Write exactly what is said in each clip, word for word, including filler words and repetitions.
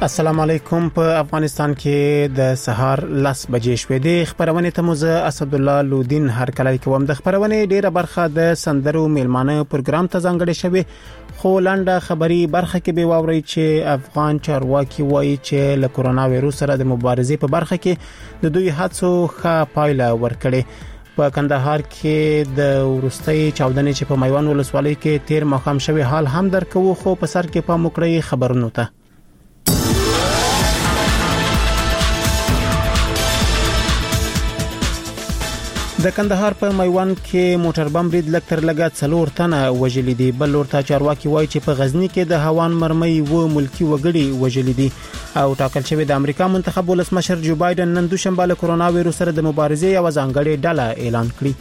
السلام علیکم. په افغانستان کې د سهار لس بجې شوې دي. خبرونه ته موزه اسد الله لودین هر کله کوم. د خبرونه ډیره برخه د سندرو میلمانه پروګرام ته ځانګړې شوی، خو لنډه خبري برخه کې به واوري چې افغان چارواکي وایي چې له کرونا وایروس سره د مبارزې په برخه کې د دوی هڅو ښه پایله ورکړي. په کندهار کې د ورستۍ چاودنې چې په میوان ولسوالۍ کې تیر مخام شوی حال هم درکو، خو په سر کې پام وکړئ خبرونو ته. د کندهار په میوان کې موټر بم برید لکتر لګات څلور تنه وژل دي. بل ورته چارواکي وایي چې په غزنی کې د هوان مرمۍ و ملکی وګړي وژل دي. او ټاکل شوی د امریکا منتخب ولسمشر جو بایدن نن دوشنبه له کرونا وایروس سره د مبارزې یو ځانګړې ډله اعلان کړی.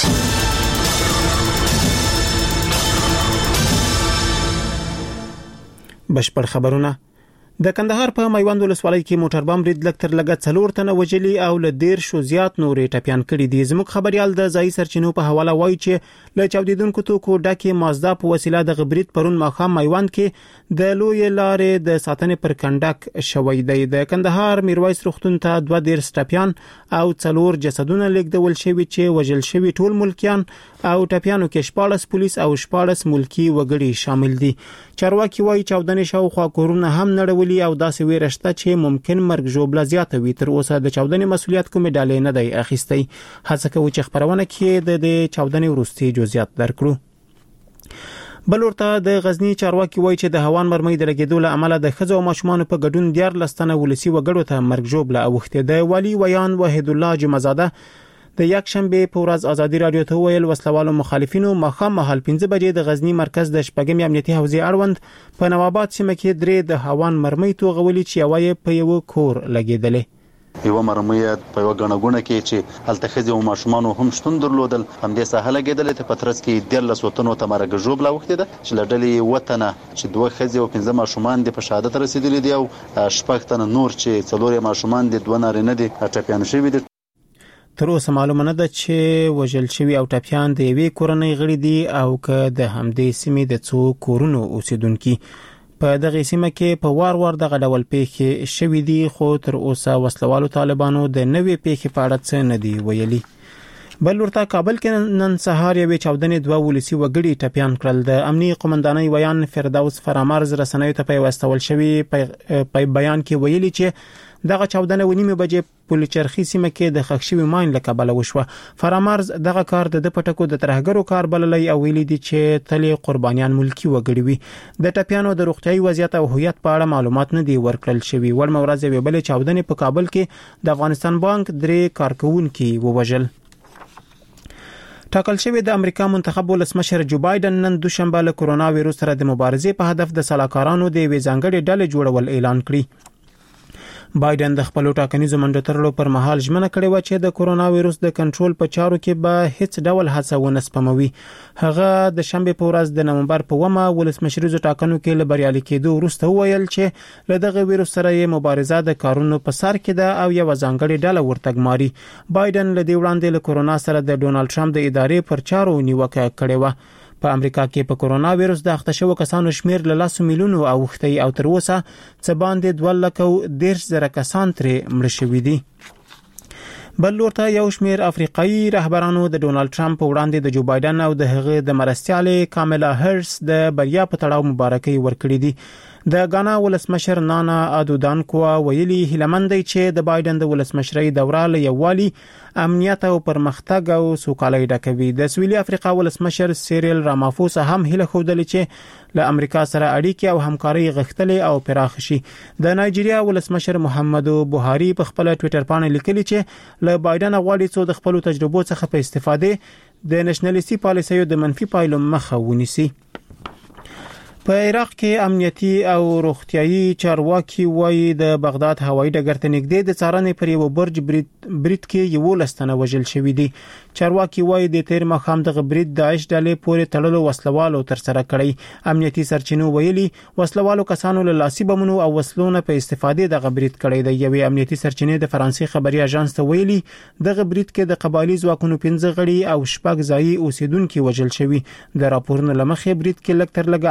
بشپړ خبرونه. د کندهار په میوند ولسوالۍ کې موټر بم برید لکتر لګات څلور تنه وژلي او له ډیر شو زیات نورې ټپيان کړي دي. زموږ خبريال د ځای سرچینو په حواله وایي چې له چاودیدونکو توکو ډکه مازدا په وسیله د غبرید پرون ماخام میوند کې د لوی لارې د ساتنې پر کنډک شوې دی. د کندهار میرویس روغتون ته دوه ډیر ټپيان او څلور جسدونه لیږدول شوي چې وژل شوي ټول ملکیان او ټپيانو کې شپاړس پولیس او شپاړس ملکی وګړي شامل دي. چارواکي وایي چاودنې شاوخوا کورونه هم نړولي او داسې ویرشته چې ممکن مرګ ژوبله زیاته وي. تر اوسه د چاودنې مسولیت کومې ډالې نه دی اخیستی. هڅه کوي چې خبرونه کې د چاودنې وروستي جزئیات درکړو. بل ورته د غزنی چارواکي وایي چې د هوان مرمۍ د لګیدو له امله د خځو او ماشومان په ګډون دیار لستنه ولسی وګړو ته مرګ ژوبله اوخته. د والی ویان وحید الله جمعزاده د یک شنبه په ورځ ازادي رادیو ته ویل وسلوالو مخالفینو مخام محل پنځه بجې د غزنی مرکز د شپږم امنیتي حوزې اړوند په نواباد سیمه کې درې د هوان مرمۍ توغولي چې وایي په یو کور لګیدلې. یو مرمۍ په یو غنغونه کې چې هلته او ماشومان هم شتون درلودل، هم د ساحل لګیدلې ته پترس کې د لسوتنو ته مرګ ژوبله وخته ده چې لړلې وطنه چې دوه خځې او پنځه ماشومان د په شهادت رسیدلې دي او شپږ تنه نور چې څلور ماشومان د دوه نارینه دي ټپيان شوي دي. تر اوسه معلومه نه ده چې وژل شوی او ټپيان د یوې کورنۍ غړي دي او که د همدې سیمې د څو کورونو اوسیدونکو. په دغه سیمه کې په وار وار دغه ډول پیښې شوې دي، خو تر اوسه وسلوالو طالبانو د نوې پیښې په اړه څه نه دی ویلي. بل ورته کابل کې نن سهار یوې چاودنې دوه ولسی وګړي ټپيان کړل. د امنیي قومندانۍ ویان فردوس فرامرز رسنیو ته پیوستول شوی په بیان کې ویلي چې دغه چاودنه ونیمه بجې پولیچرخي سیمه کې د خښوي ماین له کبله وشوه. فرامرز دغه کار د پټکو د ترهګرو کار بللی او ویلي دي چې تلې قربانیان ملکی وګړي وي. د ټپيانو د روغتيایي وضعیت او هویت په اړه معلومات نه دي ورکړل شوی. ول مورز یو بل چاودنه په کابل کې د افغانستان بانک درې کارکونکو ووژل. ټاکل شوی د امریکا منتخب ولسمشر جو بایدن نن دوشنبه له کرونا وایروس سره د مبارزې په هدف د سلاکارانو د وی ځانګړي ډلې جوړول اعلان کړی. بایدن د خپل ټاکنیزو منډو ترلو پر مهال ژمنه کړې و چې د کرونا وایروس د کنټرول په چارو کې به هیڅ ډول هڅه ونه سپموي. هغه د شنبه په ورځ د نومبر په ومه ولسمشریزو ټاکنو کې له بریالي کېدو وروسته ویل چې له دغه وایروس سره یې مبارزه د کارونو په سر کې ده او یو ځانګړي ډله ورتګماري. بایدن له دې وړاندې له کرونا سره د ډونالد ټرمپ د ادارې پر چارو نیوکه کړې و. په امریکا کې په کرونا وایروس د اخته شوو کسانو شمیر له لاسو میلیونو اوختی او تر اوسه څه باندې دوه لکه دېرش زره کسان ترې مړ شوي دي. بل ورته یو شمیر افریقایي رهبرانو د ډونالد ټرمپ وړاندې د جو بایدن او د هغه د مرستیالې کاملا هریس د بریا په تړاو مبارکي ورکړي دي. د غانا ولسمشر نانا ادو دانکو ویلي هلمندي چې د بایدن د ولسمشرۍ دوره له یووالي امنیت او پرمختګ او سوکالۍ ډکوي. د سویلي افریقا ولسمشر سیریل رامافوسا هم هله خوده چې له امریکا سره اړیکې او همکاري غښتلې او پراخ شي. د نایجیریا ولسمشر محمدو بوهاري په خپل ټوئیټر باندې لیکلي چې له بایدن غواړي څو د خپل تجربو څخه په استفاده د نېشنلیستي پالیسیو د منفي پایلو مخه ونیسي. په عراق کې امنیتي او روغتيایي چارواکي وایي د بغداد هوایي ډګر ته نږدې د څارنې پر یو برج برید کې یو لستنه وژل شوی دی. چارواکي وایي د تیر مخام د برید داعش ډلې پورې تړلو وسلوالو تر سره کړی. امنیتي سرچینو ویلي وسلوالو کسانو له لاسي بمونو او وسلونو په استفادې د برید کړی دی. یوې امنیتي سرچینې د فرانسې خبري اژانس ته ویلي د برید کې د قبایلی ځواکونو پنځه غړي او شپږ ځایي اوسیدونکو وژل شوی. د راپورونو لمخې برید کې لکتر لګ اته تنه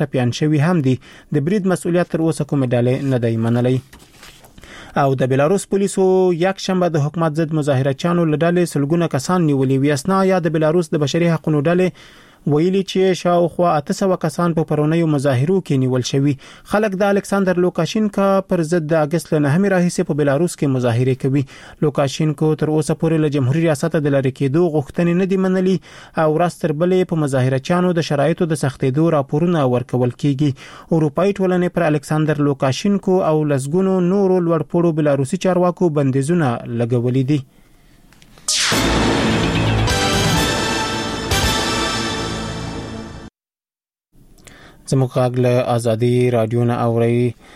ټپيان شوي هم دي. د برید مسؤلیت تر اوسه کومه ډله نه دی منلې. او د بلاروس پولیسو یک شنبه د حکومت ضد مظاهرچیانو لډلې سلګونه کسان نیولي وي. اسنا یا د بلاروس د بشري حقوقو ډلې ویلي چې شاوخوا اته سوه کسان په پرونیو مظاهرو کې نیول شوي. خلک د الکساندر لوکاشینکو پر ضد د اگست له نهمې راهیسې په بلاروس کې مظاهره کوي. لوکاشینکو تر اوسه پورې له جمهوریت ریاست د لری کېدو غوښتنې نه دي منلي او راستر بلې په مظاهرچیانو د شرایطو د سختېدو راپورونه ورکول کیږي. اروپאי ټولنې پر الکساندر لوکاشینکو او لسګونو نورو لوړپوړو بلاروسي چارواکو بندیزونه لګولي دي. زموږ غږ له ازادي رادیو نه اوري.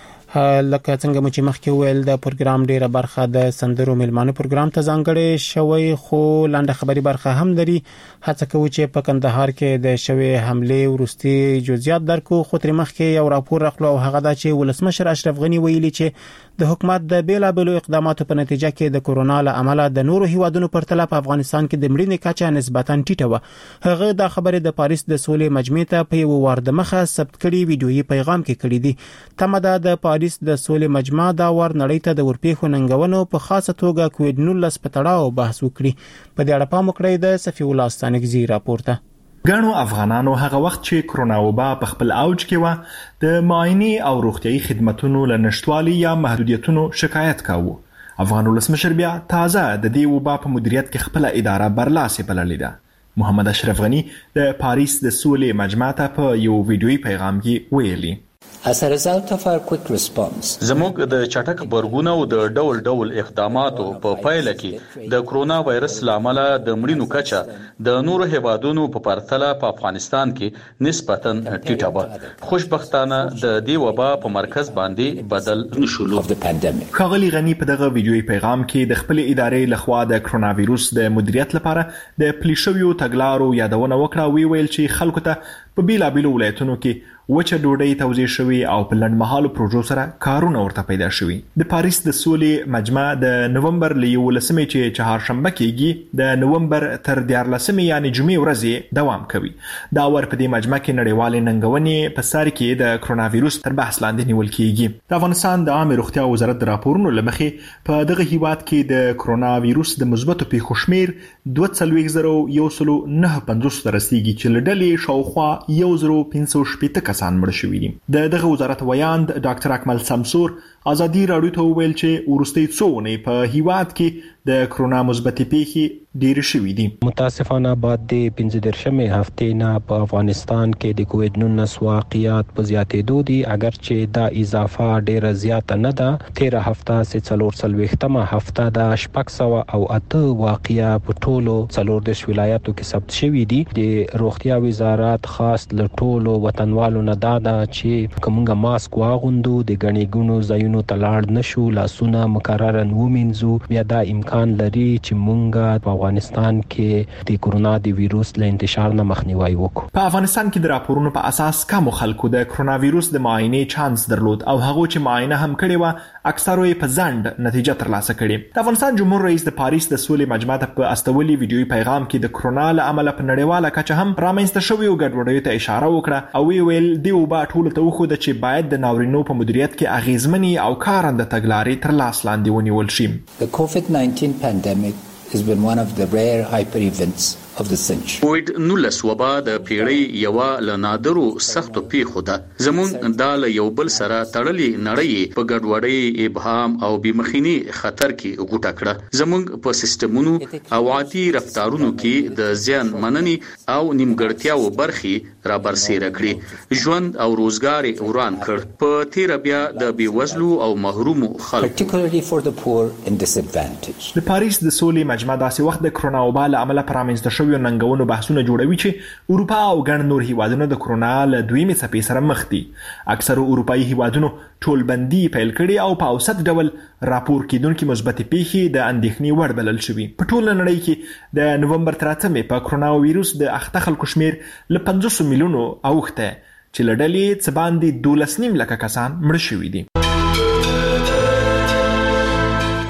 لکه څنګه چې مخکې ویل د پروګرام ډیره برخه د سندرو ملمانو پروګرام ته ځانګړې شوی، خو لاندې خبري برخه هم لري. هڅه کوي چې په کندهار کې د شوی حمله ورستي جزئیات درکو. خو تر مخکې یو راپور راغلو او هغه دا چې ولسمشر اشرف غنی ویلي چې د حکومت د بیلابلو اقداماتو په نتیجه کې د کورونا له امله د نورو هیوادونو پرتله په افغانستان کې د مړینې کچه نسبتاً ټیټه و. هغه دا خبره د پاریس د سولې مجمع ته په یو وار د مخه ثبت کړي ویډیويي پیغام کې کړی دی. تمه ده د پاریس د سولې مجمع دا ور نړۍ ته د ورپېښو ننګونو په خاصه توګه کووډ نولس په تړاو بحث وکړي. په دې اړه پام وکړئ د صفي الله ستانګزي راپورته. ګڼو افغانانو هغه وخت چې کرونا وبا په خپل اوج کې و د معاینې او روغتيایي خدماتو له نشټوالي یا محدودیتونو شکایت کاوه. افغان ولسمشر بیا تازه د دې وبا په مدیریت کې خپل اداره برلاسه بللې ده. محمد اشرف غنی د پاریس د سولې مجمع ته په یو ویډیويي پیغام کې ویلي: As a result of our quick response, زموږ د چټک غبرګون او د ډول ډول اقداماتو په پایله کې د کرونا وایرس لامل د مړینو کچه د نورو هیوادونو په پرتله په افغانستان کې نسبتاً ټیټه و. خوشبختانه د دې وبا په مرکز باندې بدل نشولو. ښاغلي غنی په دغه ویډیويي پیغام کې د خپل ادارې لخوا د کرونا وایرس د مدیریت لپاره د پلیشویو تګلارو یادونه وکړه. وی ویل چې خلکو ته په بیلابلو ولایتونو کې وچه ډوډۍ توزیع شوی او په لنډمهالو پروژو سره کارونه ورته پیدا شوي. د پاریس د سولې مجمع د نومبر له یولسمې چې چهارشنبه کېږي د نومبر تر دیارلسمې یعنی جمعې ورځې دوام کوي. دا ور په دې مجمع کې نړیوالې ننګونې په سر کې د کرونا وایرس تر بحث لاندې نیول کېږي. د افغانستان د عامه روغتیا وزارت د راپورونو لمخې په دغه هیواد کې د کرونا وایرس د مثبتو پیښو شمیر دوه څلوېښت زره یو سل نه پنځوس ته رسیدي چې له ډلې شاوخوا یو زره پنځه سوه شپېته کسان مړ شوي دي. د دغه وزارت ویاند ډاکټر اکمل سمسور ازادي راډیو ته وویل چې ورستي څو ونې په هیواد کې د کرونا مثبتې پیښې ډېر شوي دي. متاسفانه بعد د پنځه دېرشمې هفتې نه په افغانستان کې د کووډ نولس واقعیات په زیاتېدو دي، اگر چې دا اضافه ډېره زیاته نه ده. تیره هفته چې څلور څلوېښتمه هفته د شپږ سوه او اته واقعیا په ټولو څلور دېرش ولایاتو کې ثبت شوي دي. د روغتیا وزارت خاص له ټولو وطنوالو نه دا ده چې کومه ماسک واغوندو، د ګڼې ګڼو ځایونو ته لاړ نشو، لاسونه مکررا ومینځو. بیا دا امکان لري چې مونږ په افغانستان کې د کرونا د وایرس له انتشار نه مخنیوي وکړو. په افغانستان کې د راپورونو په اساس کم خلکو د کرونا وایرس د معاینې چانس درلود او هغه چې معاینه هم کړې و اکثرو یې په ځنډ نتیجه ترلاسه کړې. د افغانستان جمهور رئیس د پاریس د سولې مجمع ته په استولي ویډیويي پیغام کې د کرونا له امله په نړیواله کچه هم رامنځته شویو ګډوډیو ته اشاره وکړه او وی ویل دی وبا ټول ته وخت چې باید د ناورینو په مدیریت کې اغیزمنې او کارنده تګلارې تر لاس لاندې ونیول شي. The COVID nineteen pandemic has been one of the rare hyper events of the century. کووډ نولس وبا د پیړۍ یو له نادرو سختو پیښو ده. زموږ د یو بل سره تړلې نړۍ په ګډوډۍ، ابهام او بېمخینی خطر کې غوټه کړه. زموږ په سیستمونو او عادي رفتارونو کې د زیان مننې او نیمګړتیاو برخې را برسېره کړې. ژوند او روزګار وران کړ. په تیر بیا د بیوزلو او محرومو خلکو particularly for the poor and disadvantaged. د پاریس د سولې مجمع داسې وخت د کرونا وبا له امله پرامنځته شویو ننګونو بحثونه جوړوي چې اروپا او ګڼ نور هیوادونه د کرونا له دویمې څپې سره مخ دي. اکثرو اروپایي هیوادونو ټولبندي پیل کړي او په اوسط ډول راپور کېدونکې مثبتې پیښې د اندېښنې وړ بلل شوي. په ټوله نړۍ کې د نومبر تر اتمې په کرونا وایرس د اخته خلکو شمیر له پنځوس میلیونو اوښته چې له ډلې څه باندې دولس نیم لکه کسان مړه شوي دي.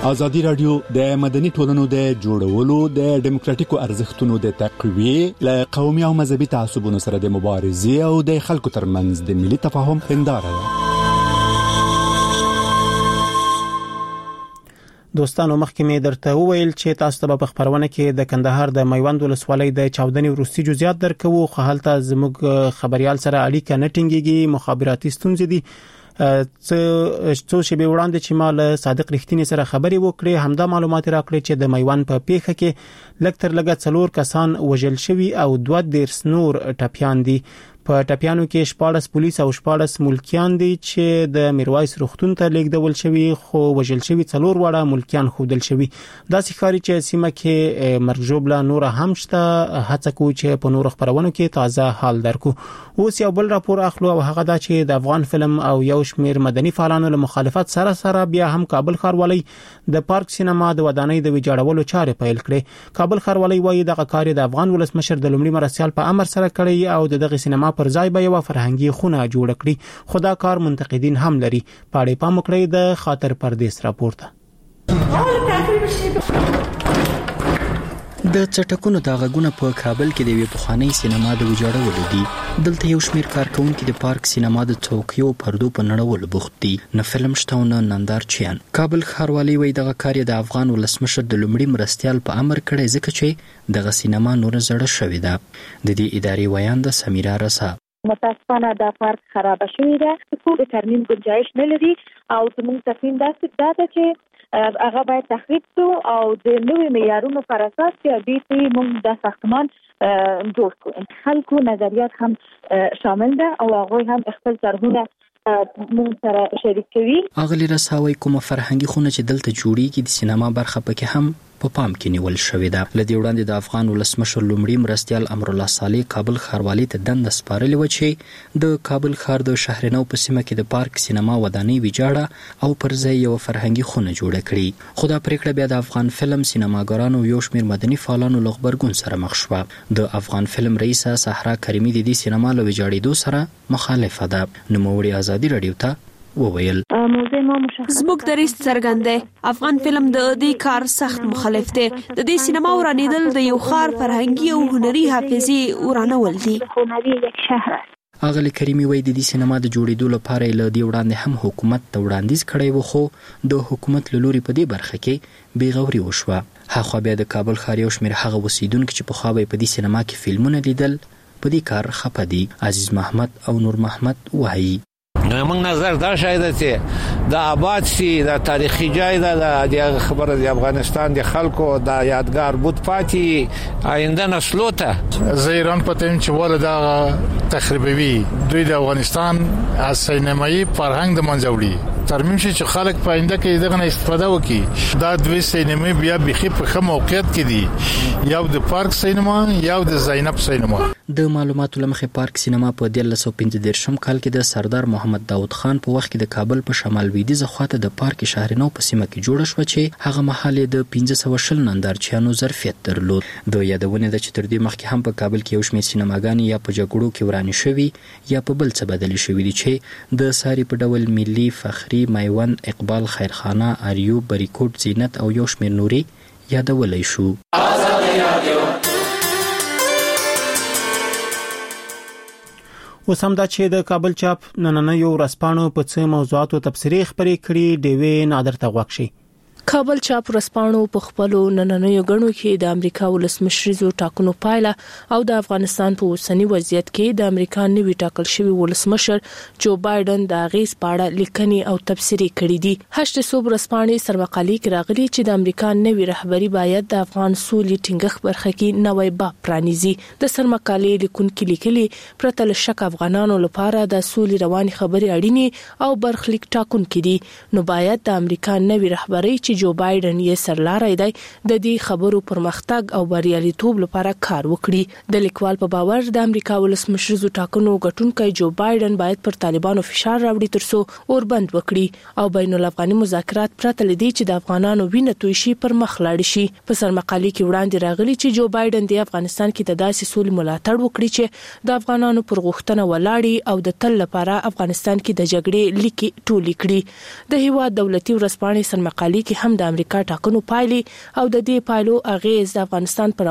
ازادي رادیو د مدني ټولنو د جوړولو د ډیموکراتیکو ارزښتونو د تقویه ل قومي او مذهبي تعصبونو سره د مبارزې او د خلکو ترمنځ د ملي تفاهم هنداره ده. دوستانو مخکې مې درته وویل چې تاسو ته په خبرونه کې د کندهار د میوند ولسوالۍ د چاودنې وروستي جزئیات درکوو، خو هلته زموږ خبريال سره اړیکه نه ټینګيږي، مخابراتي ستونزې دي. څه څو شپې وړاندې چې مال صادق رښتینی سره خبري وکړي، همدا معلومات راکړي چې د میوند په پیښه کې لکتر لګا څلور کسان وژل شوي او دوه دیرس نور ټپيان دي. په ټپيانو کې شپاړس پولیس او شپاړس ملکیان دي چې د میرویس روغتون ته لیږدول شوي، خو وژل شوي څلور وړه ملکیان خودل شوي. دا ښکاري چې سیمه کې مرګ ژوبله نور هم شته. هڅه کوو چې په نور خبرونو کې تازه حال درکو. اوس یو بل راپور اخلو او هغه دا چې د افغان فلم او یو شمیر مدني فعالانو له مخالفت سره سره بیا هم کابل ښاروالۍ د پارک سینما د ودانۍ د ویجاړولو چارې پیل کړې. کابل ښاروالۍ وايي دغه کار د افغان ولسمشر د لومړي مرستيال په امر سره کړی او دغه سینما پر ځای به یو فرهنګي خونه جوړ کړي. خدا کار منتقدین هم لري. پاړې پام کړی د خاطر پردیس راپورته. د چټکونو د غږونو په کابل کې د وی پخوانی سینما د ویجاړولو دي. دلته یو شمیر کارکونکو د پارک سینما د چوکیو پردو په نړولو بوخت دي. نه فلم شته او نه نندارچیان. کابل ښاروالۍ وایي دغه کار د افغان ولسمشر د لومړي مرستيال په امر کړی ځکه چې دغه سینما نور زړه شوې ده. د دې ادارې ویان د سمیرا رسا متاسفانه دا پارک خراب شوی دی، خو د ترمیم گنجائش نه لري او زموږ تصمیم داسې ده چې هغه باید تخریب شو او د نوې معیارونو پر اساس چې د دې موږ د ساختمان جوړ کړو. خلکو نظریات هم شامل ده او هغه هم خپل طرحونه موږ سره شریک کوي. اغلی رساوي کومه فرهنګي خونه چې دلته جوړیږي د سینما برخه پکې هم په پام کې نیول شوې ده. لدې وړاندې د افغان ولسمشر لومړي مرستيال امر الله صالح کابل ښاروالۍ ته دنده سپارلې و چې د کابل ښار د شهرنو په سیمه کې د پارک سینما ودانۍ ویجاړه او پر ځای یو فرهنګي خونه جوړه کړي. خو دا پریکړه بیا د افغان فلم سینماګرانو یو شمیر مدني فعالانو له خبرګون سره مخ شوه. د افغان فلم رئیسه صحرا کریمي د دې سینما له ویجاړېدو سره مخالفه ده. نوموړي ازادي رادیو ته وویل زموږ دریځ څرګند دی. افغان فلم د دې کار سخت مخالف دی. د دې سینما ورانېدل د یو ښار فرهنګي او هنري حافظې ورانول دي. اغلی کریمي وایي د دې سینما د جوړېدو لپاره له دې وړاندې هم حکومت ته وړاندیز کړی و، خو د حکومت له لوري په دې برخه کې بېغوري وشوه. هاخوا بیا د کابل ښار یو شمېر هغه اوسېدونکي چې پخوا به په دې سینما کې فلمونه لیدل په دې کار خفه دي. عزیز محمد او نور محمد وایي موږ نظر دا شاید چې د آباد سي د تاریخي ځای د خبره د افغانستان د خلکو د یادګار بود پاتې آینده نسلو ته زه ایران پته چې ول دا تخریبوي دوی د افغانستان از سینمایي فرهنګ د منځوړي ترمیم شي چې خلک په آینده کې دغه نه استفاده وکړي. دا دوی سینما بیا بخي په کوم موقعیت کې دي، یو د پارک سینما یو د زینب سینما. د معلوماتو لمخې پارک سینما په دیارلس سوه پنځه دېرشم کال کې د سردار محمد داود خان په وخت کې د کابل په شمال لویدیځه خواته د پارک شهرنو په سیمه کې جوړه شوه چې هغه مهال د پنځه سوه شل نندارچیانو ظرفیت درلود. د یادونه ده چې تر دې مخکې هم په کابل کې یو شمېر سینماګانې یا په جګړو کې ورانې شوي یا په بل څه بدلې شوي دي چې د ساري په ډول ملي، فخري، میوند، اقبال، خیرخانه، اریوب، بریکوټ، زینت او یو شمېر نوري یادولی شو. اوس هم دا چې د کابل چاپ نننیو ورځپاڼو په څه موضوعاتو تبصرې خبرې کړي ډیوې نادر ته غوښ شي. کابل چاپ ورځپاڼو په خپلو نننیو غړو کې د امریکا ولسمشریزو ټاکنو پایله او د افغانستان په اوسنی وضعیت کې د امریکا نوي ټاکل شوی ولسمشر جو بایدن د غیز پاړه لیکنې او تبصرې کړې دي. هشت صوب ورځپاڼې سرمقالي کې راغلي چې د امریکا نوي رهبری باید د افغان سولې ټینګښت برخه کې نوې باب پرانیزي. د سرمقالي لیکونکو لیکلي پرته له شک افغانانو لپاره د سولې رواني خبرې اړینې او برخلیک ټاکونکي دي، نو باید د امریکا نوي رهبری چې جو بایدن یې سرلاري دی د دې خبرو پرمختګ او بریالیتوب لپاره کار وکړي. د لیکوال په باور د امریکا ولسمشریزو ټاکنو ګټونکي جو بایدن باید پر طالبانو فشار راوړي ترڅو اوربند وکړي او بین الافغاني مذاکرات پرته لدی چې د افغانانو وینه توی شي پر مخ لاړ شي. په سرمقالي کې وړاندې راغلي چې جو بایدن د افغانستان کې د داسې سولې ملاتړ وکړي چې د افغانانو پر غوښتنه ولاړی او د تل لپاره افغانستان کې د جګړې لیکي ټولې کړي. د هیواد دولتي ورځپاڼې سرمقالي کې هم د امریکا ټاکنو پایلې او د دې پایلو اغیز د افغانستان پر